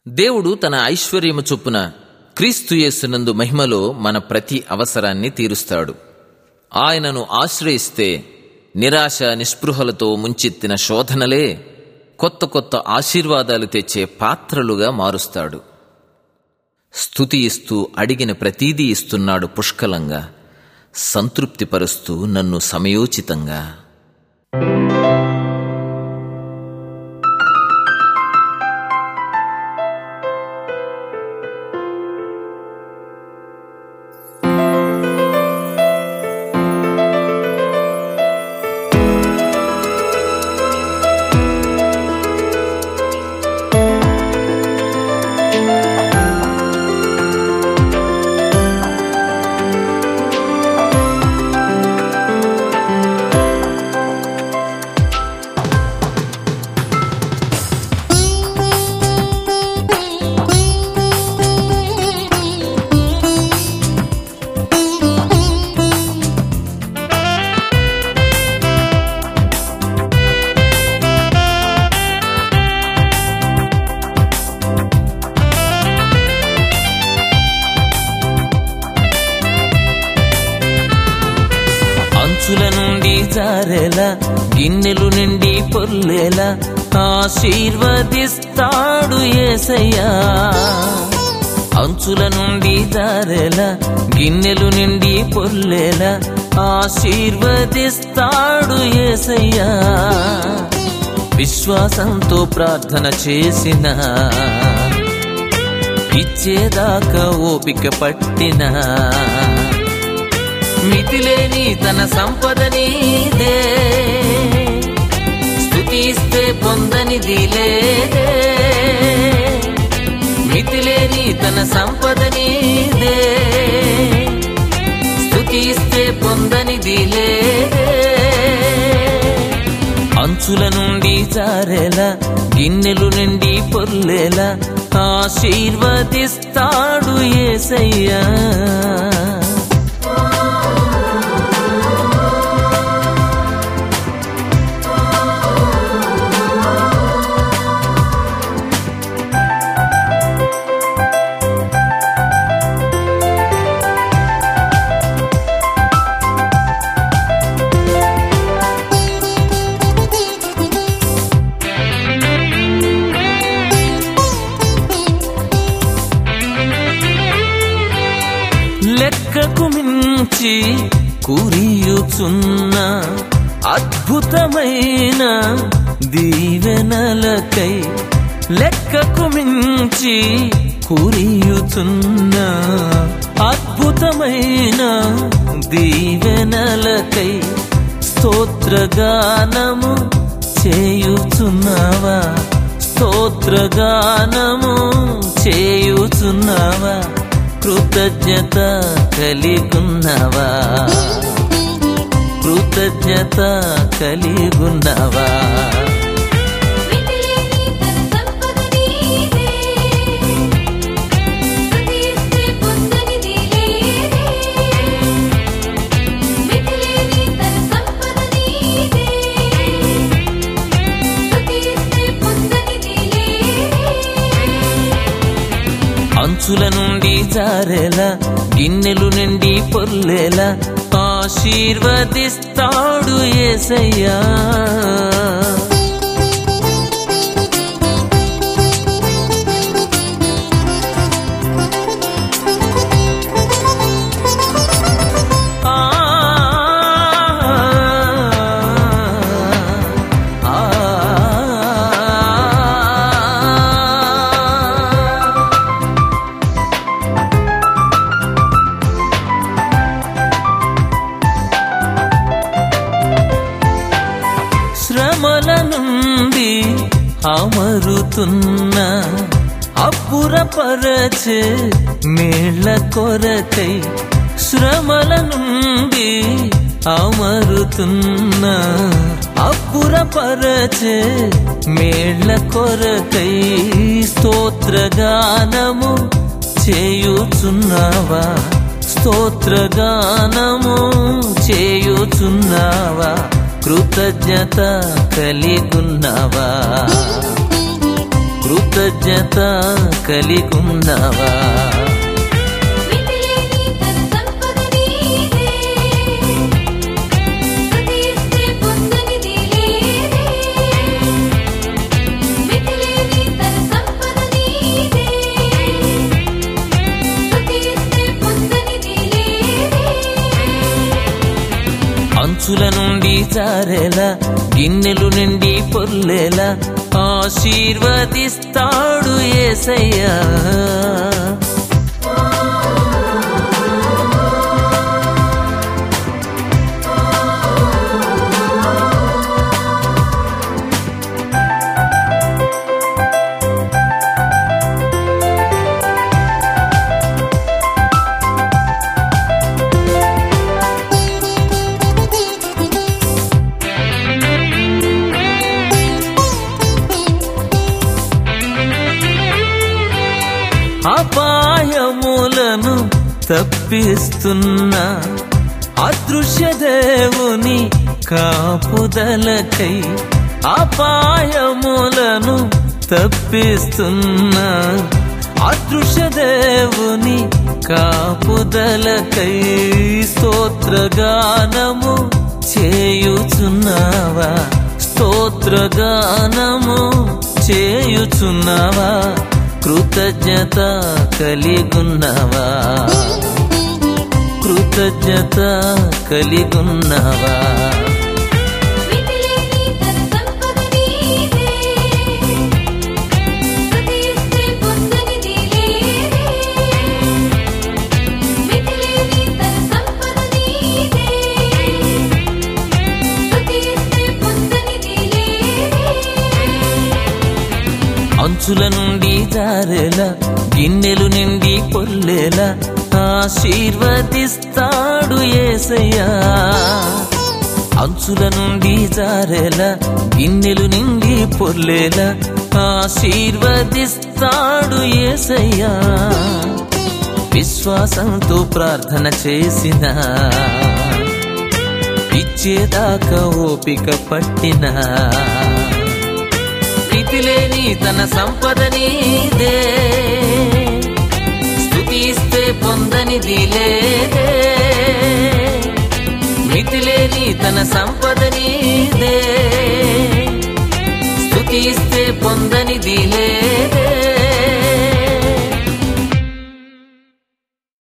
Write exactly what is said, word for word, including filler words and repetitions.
దేవుడు తన ఐశ్వర్యము చొప్పున క్రీస్తు యేసునందు మహిమలో మన ప్రతి అవసరాన్ని తీరుస్తాడు. ఆయనను ఆశ్రయిస్తే నిరాశ నిస్పృహలతో ముంచెత్తిన శోధనలే కొత్త కొత్త ఆశీర్వాదాలు తెచ్చే పాత్రలుగా మారుస్తాడు. స్తుతి ఇస్తూ అడిగిన ప్రతీదీ ఇస్తున్నాడు పుష్కలంగా, సంతృప్తిపరుస్తూ నన్ను సమయోచితంగా. అంచుల నుండి జారేలా గిన్నెలు నిండి పొర్లేలా ఆశీర్వదిస్తాడు యేసయ్యా. అంచుల నుండి జారేలా గిన్నెలు నిండి పొర్లేలా ఆశీర్వదిస్తాడు యేసయ్యా. విశ్వాసంతో ప్రార్థన చేసిన ఇచ్చేదాకా ఓపిక పట్టిన మితిలేని తన సంపద నీదే, స్తుతిస్తే పొందనిది లేదే. మితిలేని తన సంపద నీదే, స్తుతిస్తే పొందనిది లేదే. అంచుల నుండి జారేలా గిన్నెలు నిండి పొర్లేలా ఆశీర్వదిస్తాడు యేసయ్యా. లెక్కకు మించి కురియుచున్న అద్భుతమైన దీవెనలకై, లెక్కకు మించి కురియుచున్న అద్భుతమైన దీవెనలకై స్తోత్రగానము చేయుచున్నావా, స్తోత్రగానము చేయుచున్నావా. కృతజ్ఞత కలిగున్నవా, కృతజ్ఞత కలిగున్నవా. అంచుల నుండి జారేలా గిన్నెలు నిండి పొర్లేలా ఆశీర్వదిస్తాడు యేసయ్యా. శ్రమల నుండి అమరుతున్న అప్పురపరచే మేళ్ళ కొరకై, శ్రమల నుండి అమరుతున్న అప్పురపరచే మేళ్ళ కొరకై స్తోత్రగానము చేయుచున్నావా, స్తోత్రగానము కృతజ్ఞత కలిగున్నవా కృతజ్ఞత కలిగున్నావా? అంచుల నుండి జారేలా గిన్నెలు నిండి పొర్లేలా ఆశీర్వదిస్తాడు యేసయ్యా. అపాయములను తప్పిస్తున్నా అదృశ్య దేవుని కాపుదలకై, అపాయములను తప్పిస్తున్నా అదృశ్య దేవుని కాపుదలకై స్తోత్రగానము చేయుచున్నావా? స్తోత్రగానము చేయుచున్నావా? కృతజ్ఞత కలిగున్నావా? కృతజ్ఞత కలిగున్నావా? అంచుల నుండి జారేలా గిన్నెలు నిండి పొర్లేలా ఆశీర్వదిస్తాడు యేసయ్యా. అంచుల నుండి జారేలా గిన్నెలు నిండి పొర్లేలా ఆశీర్వదిస్తాడు యేసయ్యా. విశ్వాసంతో ప్రార్థన చేసిన ఇచ్చేదాకా ఓపిక పట్టినా మితిలేని తన సంపద నీదే, స్తుతిస్తే పొందనిది లేదే. మితిలేని తన సంపద నీదే,